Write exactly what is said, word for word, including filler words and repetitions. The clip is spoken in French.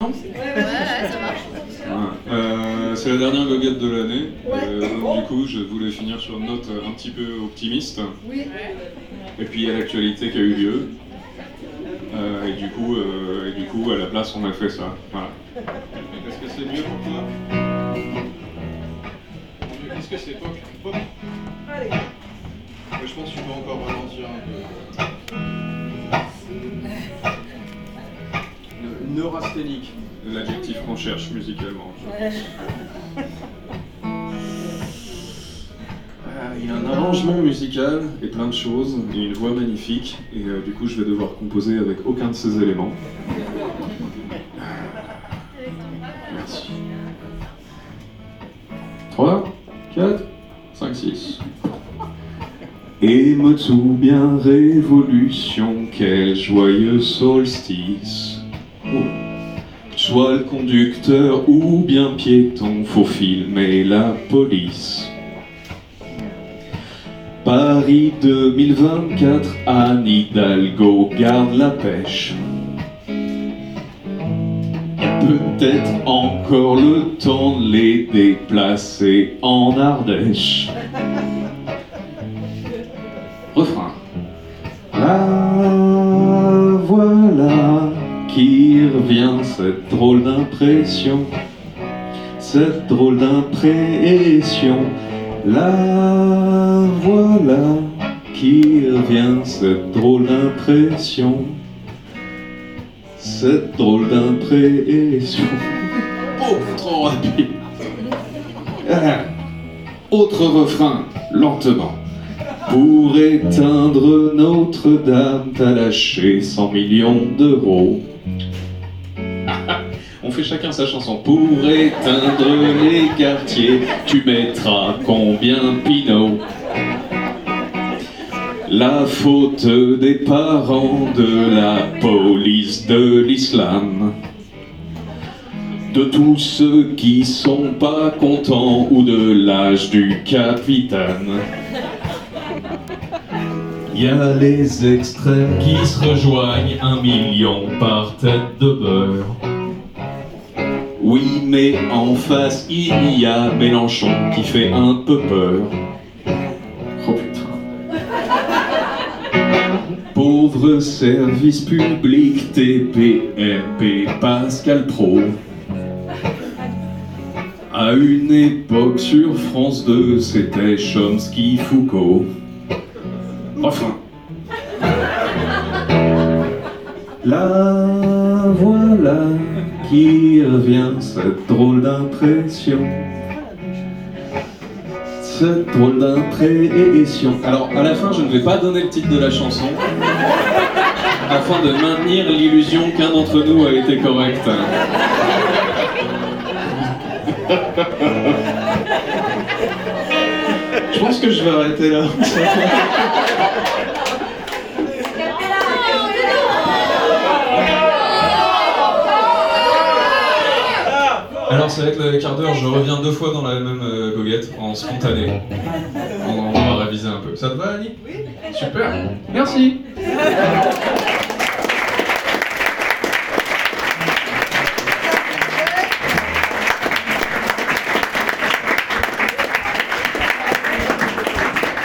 Ouais, ouais, ça marche. Ouais. Euh, c'est la dernière goguette de l'année, ouais. euh, donc du coup je voulais finir sur une note un petit peu optimiste. Oui. Et puis il y a l'actualité qui a eu lieu, euh, et, du coup, euh, et du coup à la place on a fait ça. Voilà. Est-ce que c'est mieux pour toi? Qu'est-ce que c'est toi? Hop. Allez. Ouais, je pense que tu peux encore ralentir un peu. Neurasthénique, l'adjectif qu'on cherche musicalement. Ouais. Euh, il y a un arrangement musical et plein de choses, et une voix magnifique, et euh, du coup je vais devoir composer avec aucun de ces éléments. Merci. trois, quatre, cinq, six. Et me tout bien révolution, quel joyeux solstice. Oh. Soit le conducteur ou bien piéton, faut filmer la police. Paris deux mille vingt-quatre, Anne Hidalgo garde la pêche. Peut-être encore le temps de les déplacer en Ardèche. Refrain. La voilà qui revient, cette drôle d'impression, cette drôle d'impression. La voilà qui revient, cette drôle d'impression, cette drôle d'impression. Oh, trop rapide. Ah. Autre refrain, lentement. Pour éteindre Notre-Dame, t'as lâché cent millions d'euros. On fait chacun sa chanson. Pour éteindre les quartiers, tu mettras combien Pinot? La faute des parents, de la police, de l'islam, de tous ceux qui sont pas contents ou de l'âge du capitaine. Y a les extrêmes qui se rejoignent, un million par tête de beurre. Oui, mais en face, il y a Mélenchon qui fait un peu peur. Oh putain. Pauvre service public, T P M P, Pascal Pro. À une époque sur France deux, c'était Chomsky-Foucault. Enfin. La voilà qui revient, cette drôle d'impression, cette drôle d'impression. Alors, à la fin, je ne vais pas donner le titre de la chanson, afin de maintenir l'illusion qu'un d'entre nous a été correct. Je pense que je vais arrêter là. Alors ça va être le quart d'heure, je reviens deux fois dans la même euh, goguette, en spontané. On, on va réviser un peu. Ça te va, Annie? Oui. Super. Merci.